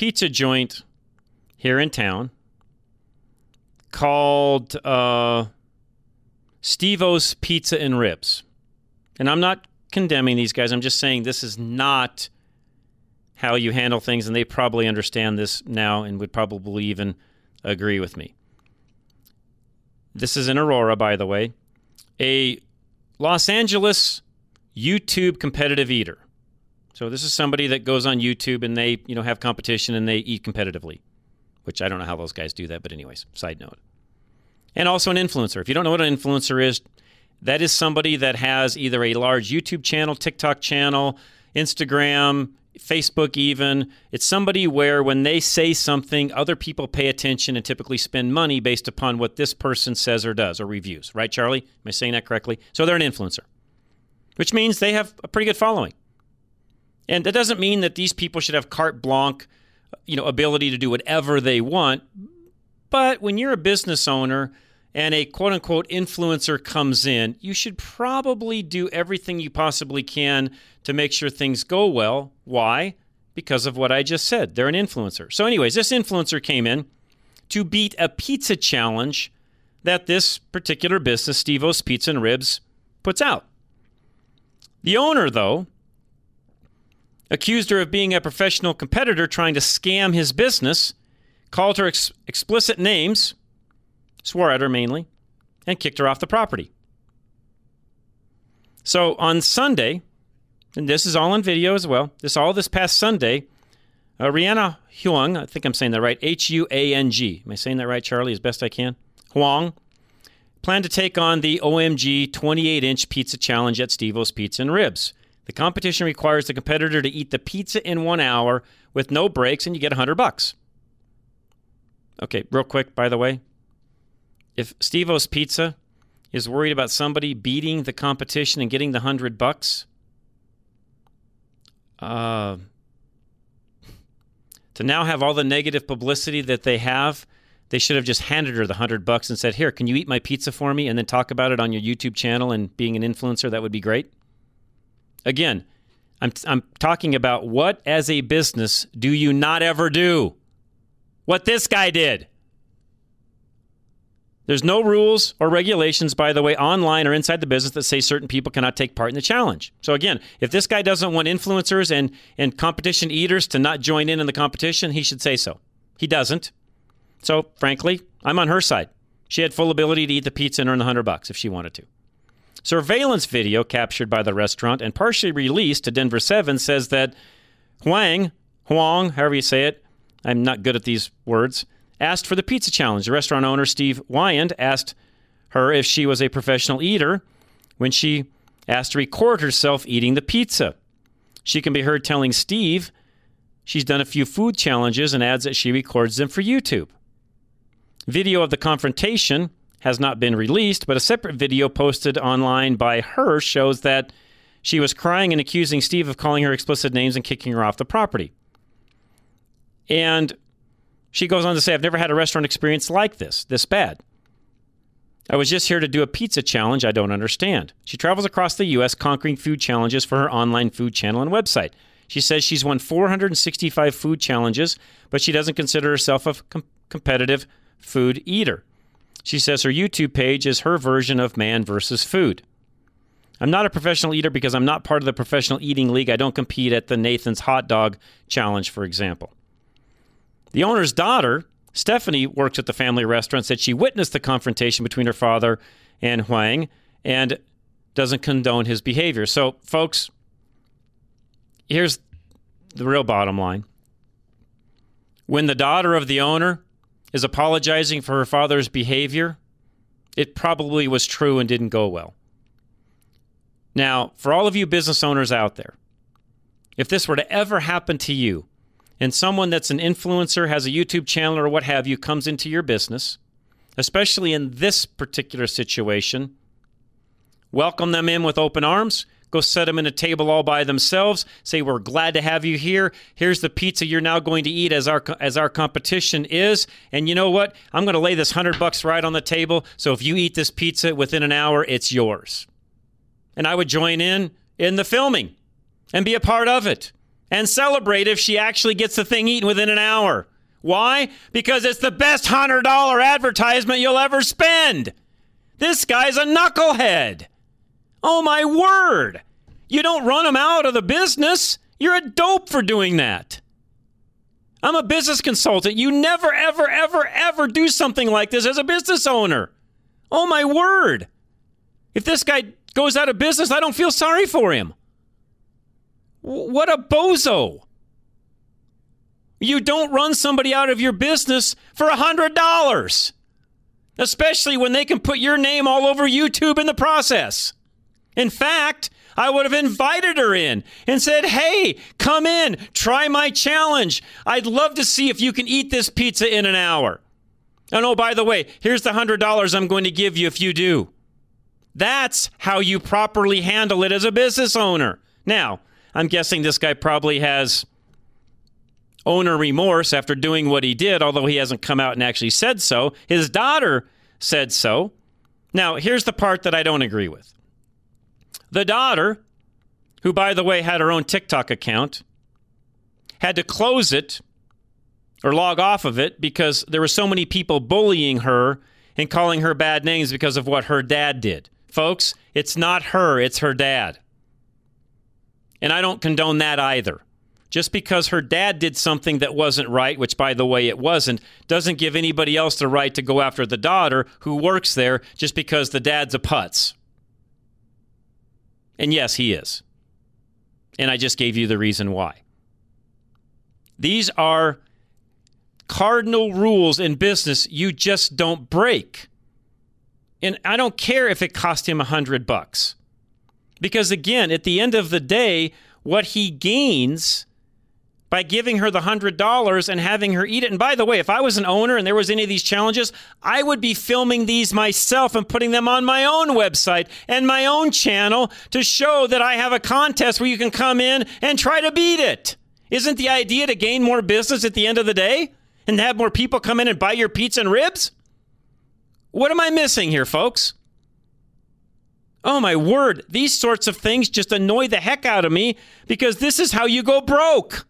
pizza joint here in town called Steve-O's Pizza and Ribs. And I'm not condemning these guys. I'm just saying this is not how you handle things, and they probably understand this now and would probably even agree with me. This is in Aurora, by the way. A Los Angeles YouTube competitive eater. So this is somebody that goes on YouTube and they, have competition and they eat competitively, which I don't know how those guys do that, but anyways, side note. And also an influencer. If you don't know what an influencer is, that is somebody that has either a large YouTube channel, TikTok channel, Instagram, Facebook even. It's somebody where when they say something, other people pay attention and typically spend money based upon what this person says or does or reviews. Right, Charlie? Am I saying that correctly? So they're an influencer, which means they have a pretty good following. And that doesn't mean that these people should have carte blanche, ability to do whatever they want. But when you're a business owner and a quote-unquote influencer comes in, you should probably do everything you possibly can to make sure things go well. Why? Because of what I just said. They're an influencer. So anyways, this influencer came in to beat a pizza challenge that this particular business, Steve-O's Pizza and Ribs, puts out. The owner, though, accused her of being a professional competitor trying to scam his business, called her explicit names, swore at her mainly, and kicked her off the property. So on Sunday, and this is all on video as well, this past Sunday, Rihanna Huang, I think I'm saying that right, Huang. Am I saying that right, Charlie, as best I can? Huang planned to take on the OMG 28-inch pizza challenge at Steve-O's Pizza and Ribs. The competition requires the competitor to eat the pizza in 1 hour with no breaks, and you get $100. Okay, real quick, by the way. If Steve-O's Pizza is worried about somebody beating the competition and getting the $100, to now have all the negative publicity that they have, they should have just handed her the $100 and said, "Here, can you eat my pizza for me?" and then talk about it on your YouTube channel and being an influencer. That would be great. Again, I'm talking about what as a business do you not ever do? What this guy did. There's no rules or regulations, by the way, online or inside the business that say certain people cannot take part in the challenge. So again, if this guy doesn't want influencers and competition eaters to not join in the competition, he should say so. He doesn't. So frankly, I'm on her side. She had full ability to eat the pizza and earn the $100 if she wanted to. Surveillance video captured by the restaurant and partially released to Denver 7 says that Huang, however you say it, I'm not good at these words, asked for the pizza challenge. The restaurant owner, Steve Wyand, asked her if she was a professional eater when she asked to record herself eating the pizza. She can be heard telling Steve she's done a few food challenges and adds that she records them for YouTube. Video of the confrontation has not been released, but a separate video posted online by her shows that she was crying and accusing Steve of calling her explicit names and kicking her off the property. And she goes on to say, "I've never had a restaurant experience like this bad. I was just here to do a pizza challenge I don't understand." She travels across the U.S. conquering food challenges for her online food channel and website. She says she's won 465 food challenges, but she doesn't consider herself a competitive food eater. She says her YouTube page is her version of Man versus Food. "I'm not a professional eater because I'm not part of the professional eating league. I don't compete at the Nathan's Hot Dog Challenge, for example." The owner's daughter, Stephanie, works at the family restaurant, said she witnessed the confrontation between her father and Huang and doesn't condone his behavior. So, folks, here's the real bottom line. When the daughter of the owner is apologizing for her father's behavior, it probably was true and didn't go well. Now, for all of you business owners out there, if this were to ever happen to you, and someone that's an influencer, has a YouTube channel or what have you, comes into your business, especially in this particular situation, welcome them in with open arms. Go set them in a table all by themselves. Say, "We're glad to have you here. Here's the pizza you're now going to eat as our competition is. And you know what? I'm going to lay this $100 right on the table. So if you eat this pizza within an hour, it's yours." And I would join in the filming and be a part of it and celebrate if she actually gets the thing eaten within an hour. Why? Because it's the best $100 advertisement you'll ever spend. This guy's a knucklehead. Oh, my word. You don't run him out of the business. You're a dope for doing that. I'm a business consultant. You never, ever, ever, ever do something like this as a business owner. Oh, my word. If this guy goes out of business, I don't feel sorry for him. What a bozo. You don't run somebody out of your business for $100, especially when they can put your name all over YouTube in the process. In fact, I would have invited her in and said, hey, come in, try my challenge. I'd love to see if you can eat this pizza in an hour. And oh, by the way, here's the $100 I'm going to give you if you do. That's how you properly handle it as a business owner. Now, I'm guessing this guy probably has owner remorse after doing what he did, although he hasn't come out and actually said so. His daughter said so. Now, here's the part that I don't agree with. The daughter, who, by the way, had her own TikTok account, had to close it or log off of it because there were so many people bullying her and calling her bad names because of what her dad did. Folks, it's not her, it's her dad. And I don't condone that either. Just because her dad did something that wasn't right, which, by the way, it wasn't, doesn't give anybody else the right to go after the daughter who works there just because the dad's a putz. And yes, he is. And I just gave you the reason why. These are cardinal rules in business you just don't break. And I don't care if it cost him $100. Because again, at the end of the day, what he gains by giving her the $100 and having her eat it. And by the way, if I was an owner and there was any of these challenges, I would be filming these myself and putting them on my own website and my own channel to show that I have a contest where you can come in and try to beat it. Isn't the idea to gain more business at the end of the day and have more people come in and buy your pizza and ribs? What am I missing here, folks? Oh, my word. These sorts of things just annoy the heck out of me because this is how you go broke.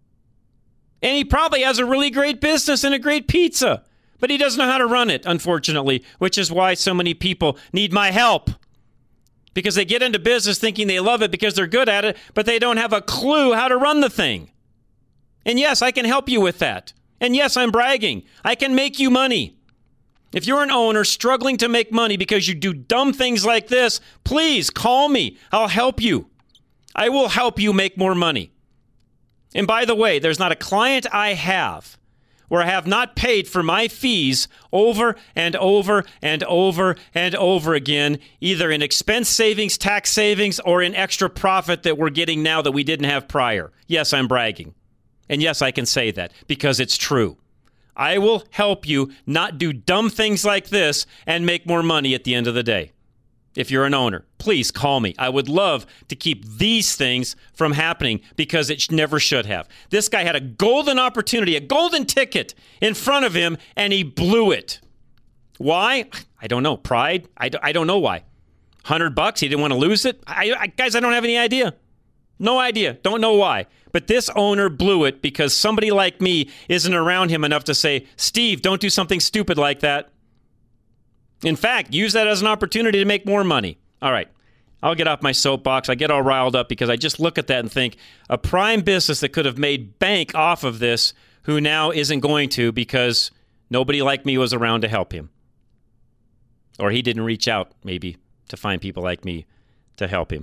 And he probably has a really great business and a great pizza, but he doesn't know how to run it, unfortunately, which is why so many people need my help. Because they get into business thinking they love it because they're good at it, but they don't have a clue how to run the thing. And yes, I can help you with that. And yes, I'm bragging. I can make you money. If you're an owner struggling to make money because you do dumb things like this, please call me. I'll help you. I will help you make more money. And by the way, there's not a client I have where I have not paid for my fees over and over and over and over again, either in expense savings, tax savings, or in extra profit that we're getting now that we didn't have prior. Yes, I'm bragging. And yes, I can say that because it's true. I will help you not do dumb things like this and make more money at the end of the day. If you're an owner, please call me. I would love to keep these things from happening because it never should have. This guy had a golden opportunity, a golden ticket in front of him, and he blew it. Why? I don't know. Pride? I don't know why. $100? He didn't want to lose it? Guys, I don't have any idea. No idea. Don't know why. But this owner blew it because somebody like me isn't around him enough to say, Steve, don't do something stupid like that. In fact, use that as an opportunity to make more money. All right, I'll get off my soapbox. I get all riled up because I just look at that and think a prime business that could have made bank off of this, who now isn't going to because nobody like me was around to help him. Or he didn't reach out, maybe, to find people like me to help him.